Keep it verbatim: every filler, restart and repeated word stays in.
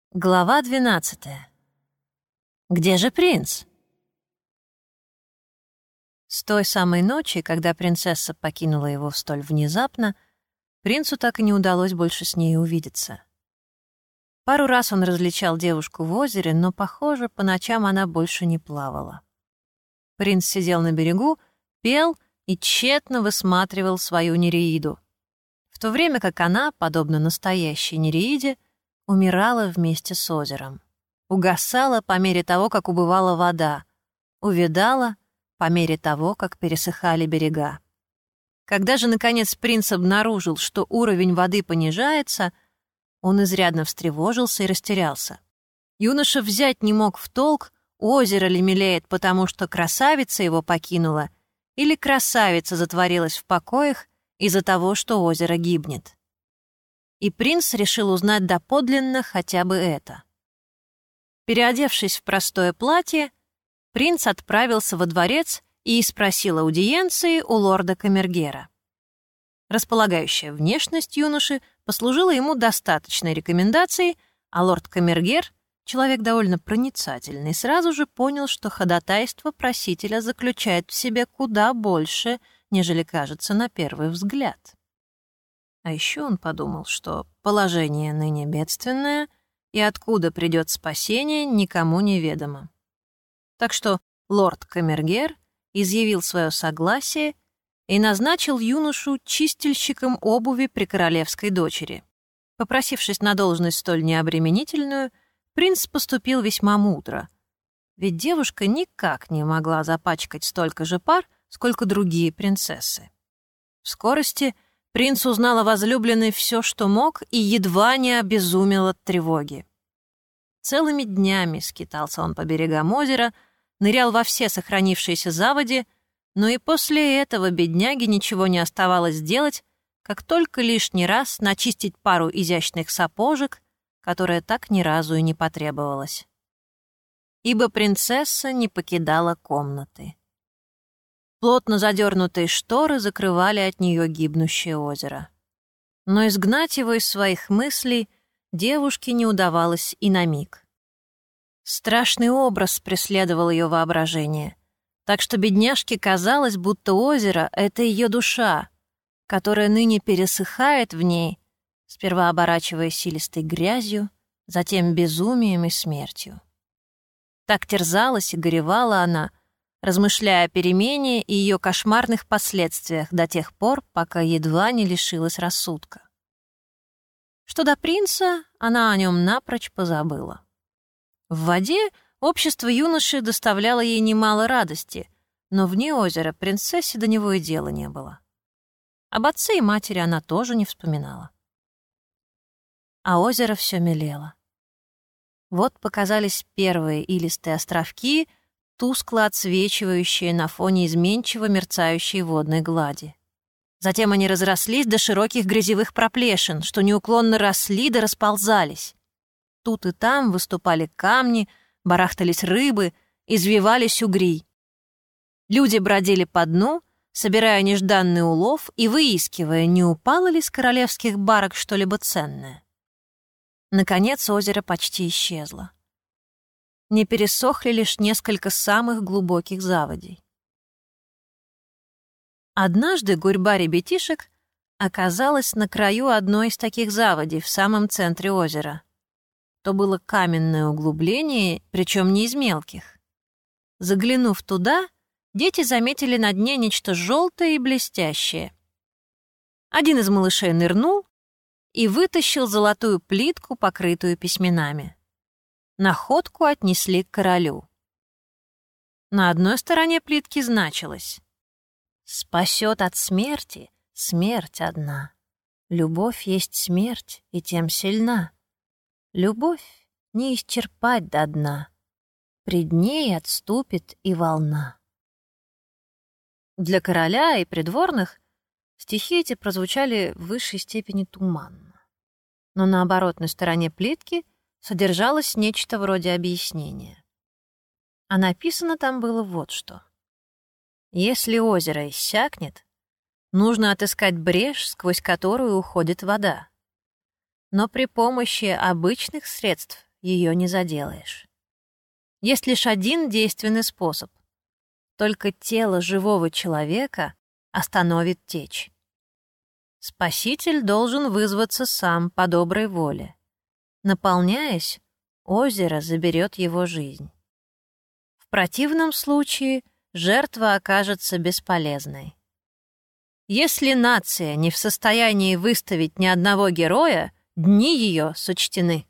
Глава двенадцатая. Где же принц? С той самой ночи, когда принцесса покинула его столь внезапно, принцу так и не удалось больше с ней увидеться. Пару раз он различал девушку в озере, но, похоже, по ночам она больше не плавала. Принц сидел на берегу, пел и тщетно высматривал свою Нереиду, в то время как она, подобно настоящей Нереиде, умирала вместе с озером, угасала по мере того, как убывала вода, увядала по мере того, как пересыхали берега. Когда же, наконец, принц обнаружил, что уровень воды понижается, он изрядно встревожился и растерялся. Юноша взять не мог в толк, озеро ли мелеет, потому что красавица его покинула, или красавица затворилась в покоях из-за того, что озеро гибнет. И принц решил узнать доподлинно хотя бы это. Переодевшись в простое платье, принц отправился во дворец и спросил аудиенции у лорда Камергера. Располагающая внешность юноши послужила ему достаточной рекомендацией, а лорд Камергер, человек довольно проницательный, сразу же понял, что ходатайство просителя заключает в себе куда больше, нежели кажется на первый взгляд. А еще он подумал, что положение ныне бедственное, и откуда придет спасение, никому не ведомо. Так что лорд Камергер изъявил свое согласие и назначил юношу чистильщиком обуви при королевской дочери. Попросившись на должность столь необременительную, принц поступил весьма мудро, ведь девушка никак не могла запачкать столько же пар, сколько другие принцессы. В скорости принц узнал о возлюбленной все, что мог, и едва не обезумел от тревоги. Целыми днями скитался он по берегам озера, нырял во все сохранившиеся заводи, но и после этого бедняге ничего не оставалось делать, как только лишний раз начистить пару изящных сапожек, которая так ни разу и не потребовалась. Ибо принцесса не покидала комнаты. Плотно задернутые шторы закрывали от нее гибнущее озеро. Но изгнать его из своих мыслей девушке не удавалось и на миг. Страшный образ преследовал ее воображение, так что бедняжке казалось, будто озеро — это ее душа, которая ныне пересыхает в ней, сперва оборачиваясь силистой грязью, затем безумием и смертью. Так терзалась и горевала она, размышляя о перемене и ее кошмарных последствиях до тех пор, пока едва не лишилась рассудка. Что до принца, она о нем напрочь позабыла. В воде общество юноши доставляло ей немало радости, но вне озера принцессе до него и дела не было. Об отце и матери она тоже не вспоминала. А озеро все мелело. Вот показались первые илистые островки, тускло отсвечивающие на фоне изменчиво мерцающей водной глади. Затем они разрослись до широких грязевых проплешин, что неуклонно росли да расползались. Тут и там выступали камни, барахтались рыбы, извивались угри. Люди бродили по дну, собирая нежданный улов и выискивая, не упало ли с королевских барок что-либо ценное. Наконец озеро почти исчезло. Не пересохли лишь несколько самых глубоких заводей. Однажды гурьба ребятишек оказалась на краю одной из таких заводей в самом центре озера. То было каменное углубление, причем не из мелких. Заглянув туда, дети заметили на дне нечто желтое и блестящее. Один из малышей нырнул и вытащил золотую плитку, покрытую письменами. Находку отнесли к королю. На одной стороне плитки значилось: «Спасет от смерти смерть одна. Любовь есть смерть, и тем сильна. Любовь не исчерпать до дна. Пред ней отступит и волна». Для короля и придворных стихи эти прозвучали в высшей степени туманно. Но на оборотной стороне плитки содержалось нечто вроде объяснения. А написано там было вот что. Если озеро иссякнет, нужно отыскать брешь, сквозь которую уходит вода. Но при помощи обычных средств ее не заделаешь. Есть лишь один действенный способ. Только тело живого человека остановит течь. Спаситель должен вызваться сам по доброй воле. Наполняясь, озеро заберет его жизнь. В противном случае жертва окажется бесполезной. Если нация не в состоянии выставить ни одного героя, дни ее сочтены.